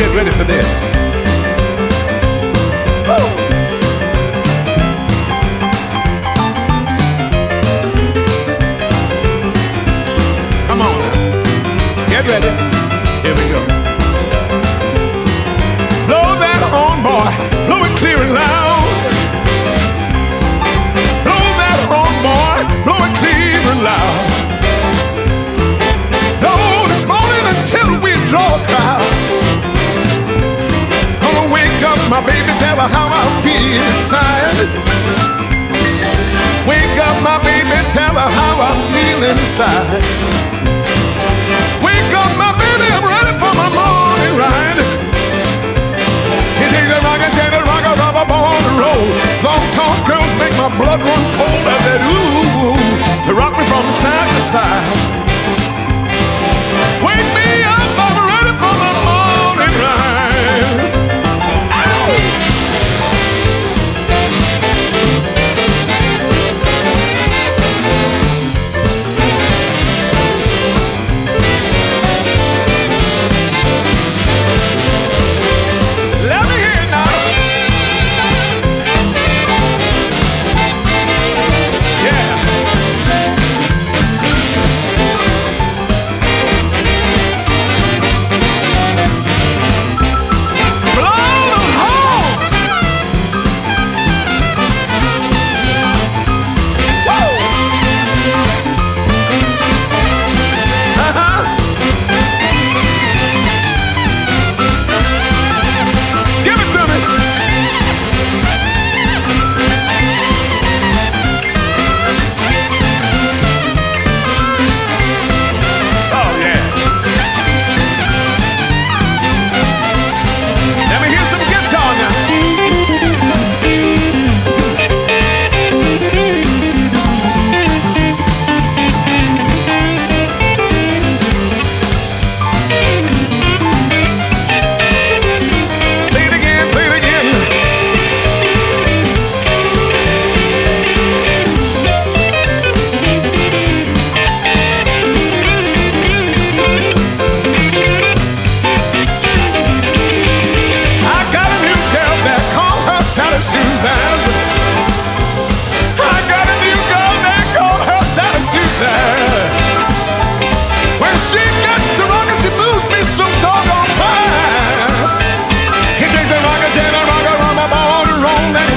get ready for this. Woo! Come on now. Get ready. Here we go. Blow that horn, boy. Blow it clear and loud. Blow that horn, boy. Blow it clear and loud. Blow this morning until we draw a crowd. Gonna wake up my baby, tell her how I feel inside. Wake up my baby, tell her how I feel inside. Wake up my baby, I'm ready for my morning ride. He takes a rock and takes a rock, a rubber ball to roll. Long tall girls make my blood run cold. I said, ooh, they rock me from side to side. Wake me up, I'm ready for my morning ride. Ow!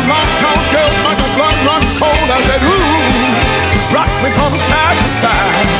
From side to side.